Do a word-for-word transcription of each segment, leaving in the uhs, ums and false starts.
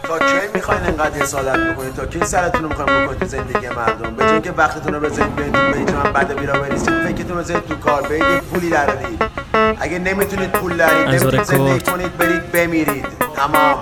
تا کی میخواین انقدر حسادت بکنید؟ تا کی سرتون رو میخواین بکنید تو زندگی مردم؟ به جای که وقتتون رو بذارید برید تو پیج من بده بیرا بریزید، فکرتون رو بذارید تو کار، برید یه پولی درارید. اگه نمیتونید پول درید، نمیتونید زندگی کنید، برید بمیرید. تمام.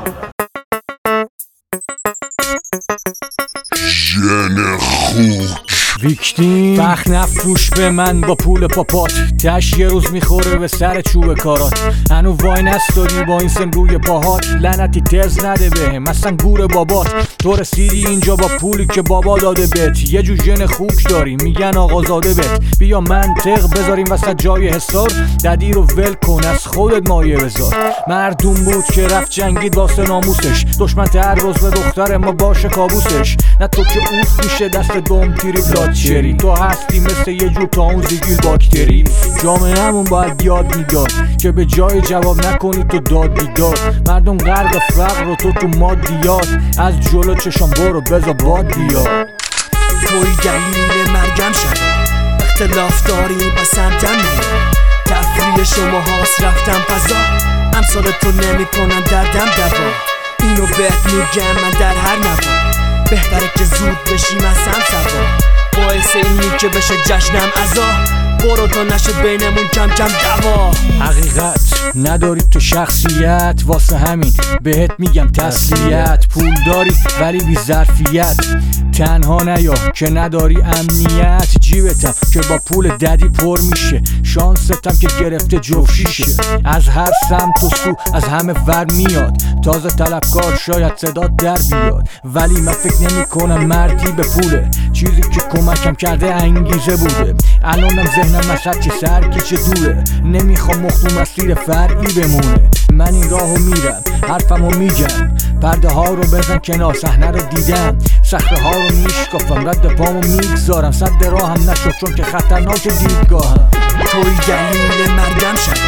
ژن خوک ویکتیم فخ نفروش به من با پول پاپات، تش یه روز میخوره به سر چوب کارات. هنو وای نستادی با این سن روی پاهات، لعنتی تز نده بهم اصلا گور بابات. تو رسیدی اینجا با پولی که بابا داده بهت، یه جو ژن خوک داری میگن آقازاده بهت. بیا منطق بذاریم وسط جای حسار، ددی رو ول کن از خودت مایه بذار. مردم بود که رفت جنگید واسه ناموسش، دشمن تر روز به دختر ما باشه کابوسش. نه تو که اوف میشه دست دوم تیری بلاد شری، تو هستی مثل یه جور تا اون زیگیل باکتری. جامعه همون باید یاد میداد که به جای جواب نکنی تو داد بیداد. مردم غرق فقر و تو تو مادیات، از جلو چشم برو بزا باد بیاد. توی دلیل مرگم شد، اختلاف داریم پس سمتم نیا. تفریح شما هاست رفتم فضا، امثال تو نمی کنن دردم دوا. اینو بهت میگم من در هر نوا، بهتره که زود بشیم از هم سوا. باعث اینی که بشه جشنم عزا، برو تا نشه بینمون کم کم دوا. حقیقت نداری تو شخصیت، واسه همین بهت میگم تسلیت. پول داری ولی بی ظرفیت، تنها نیا که نداری امنیت. جیبتم که با پول ددی پر میشه، شانستم که گرفته جفشیشه. از هر سمت و سو از همه ور میاد، تازه طلبکار شاید صدات در بیاد. ولی من فکر نمی کنم مردی به پوله، چیزی که کمکم کرده انگیزه بوده. الانم ذهنم مشهد چه سرکی چه دوره، نمیخوام مختوم مسیر فرعی بمونه. من این راهو میرم حرفمو میگم، پرده ها رو بزن کنار صحنه رو دیدم. صخره ها رو میشکافم رد پامو میگذارم، صد راهم نشد چون که خطرناک دیدگاهم. توی دلیل مرگم شد،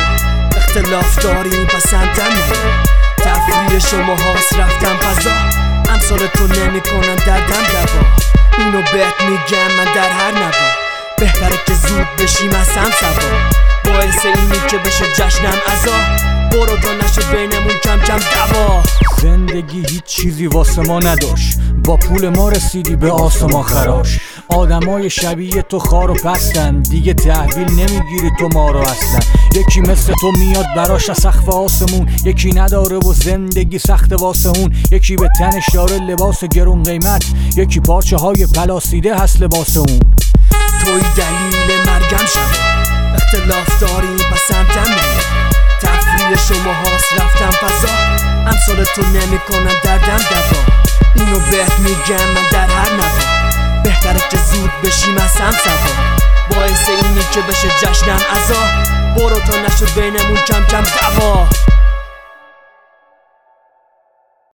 اختلاف داریم پس سمتم نیا. تفریح شما هاست رفتم فضا، امثال تو نمی کنن دردم دوا. اینو بهت میگم من در هر نوا، بهتره که زود بشیم از هم سوا. باعث اینی که بشه جشنم عزا، برو تا نشه بینمون کم کم دوا. زندگی هیچ چیزی واسه ما نداشت، با پول ما رسیدی به آسمان خراش. آدمای شبیه تو خار و پستن، دیگه تحویل نمیگیری تو ما رو اصلا. یکی مثل تو میاد براش از سقف آسمون، یکی نداره و زندگی سخت واسه اون. یکی به تنش داره لباس گرون قیمت، یکی پارچه های پلاسیده هست لباس اون. توی دلیل مرگم شد، اختلاف داریم پس سمتم نیا. تفریح شما هاست رفتم فضا، امثال تو نمی کنن دردم دوا. اینو بهت میگم من در هر نوا، بهتره که زود بشیم از هم سوا. باعث اینی که بشه جشنم عزا، برو تا نشد بینمون کم کم دوا.